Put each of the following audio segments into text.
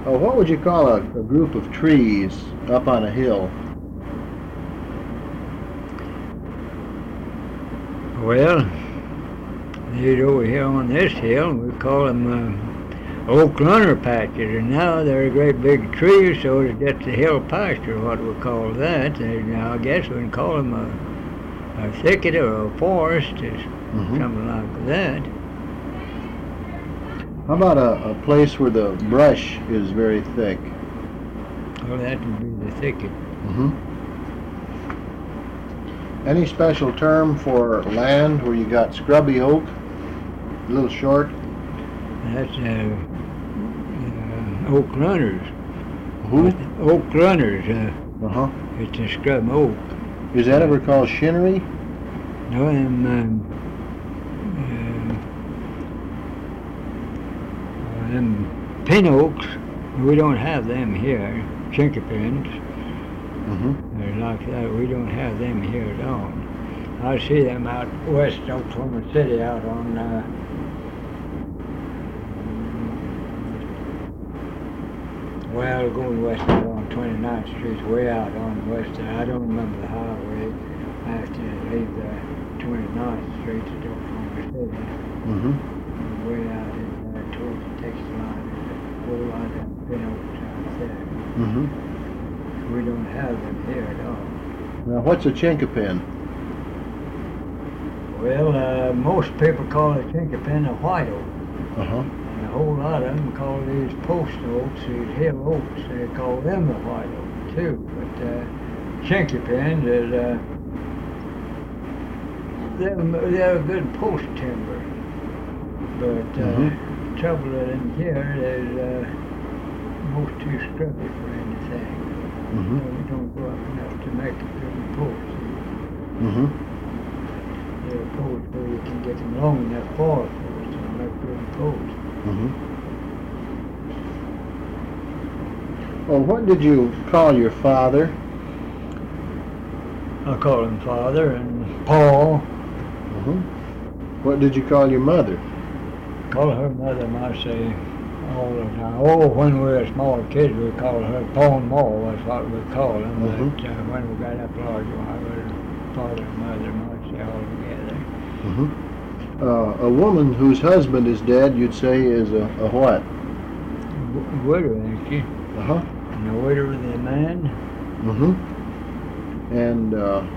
Oh, what would you call a group of trees up on a hill? Well, these over here on this hill, we call them oak runner patches, and now they're great big trees, so it's just a hill pasture, what we call that. And I guess we can call them a thicket or a forest, or something like that. How about a place where the brush is very thick? Well, that would be the thicket. Any special term for land where you got scrubby oak, a little short? That's oak runners. Who? Oak runners. It's a scrub oak. Is that ever called shinnery? No, them pin oaks, we don't have them here. Chinkapins. They're like that. We don't have them here at all. I see them out west Oklahoma City, out on well, going west out on 29th Street, way out on west. I don't remember the highway after you leave the 29th Street to Oklahoma City. Way out in towards the Texas line, there's a whole lot of them pin oaks out there. We don't have them here at all. Now, what's a chinkapin? Well, most people call a chinkapin a white oak. And a whole lot of them call these post oaks, these hill oaks, they call them a white oak too. But chinkapins is they're a good post timber. But trouble with them here is most too scrubby for anything. They don't go up enough to make a good post. They're a post where you can get them long enough for a post and make good posts. Well, what did you call your father? I call him Father and Paul. What did you call your mother? Call her Mother, I say all the time. Oh, when we were small kids, we called her Paul Moore, that's what we called them. But when we got up larger, I was Father and Mother, I say all together. A woman whose husband is dead, you'd say, is a what? Widow, ain't she? And the widow of the man? And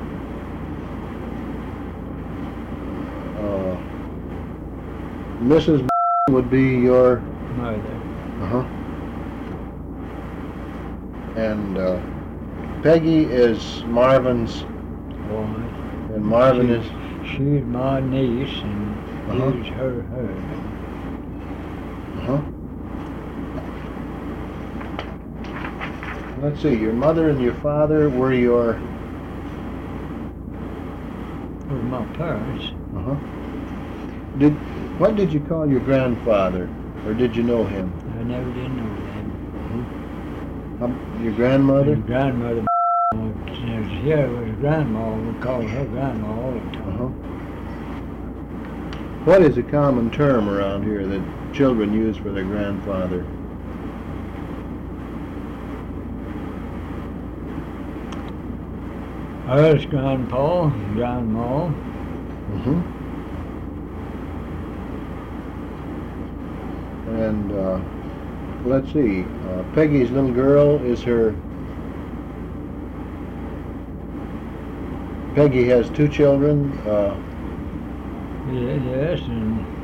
Mrs. would be your mother. And Peggy is Marvin's wife. And Marvin is? She's my niece, and he's her husband. Let's see, your mother and your father were your... Were my parents. What did you call your grandfather, or did you know him? I never did know that. Your grandmother? My grandmother, here was grandma, we called her grandma all the time. What is a common term around here that children use for their grandfather? There's Grandpa, Grandma. And let's see, Peggy's little girl is her... Peggy has two children. Yes, and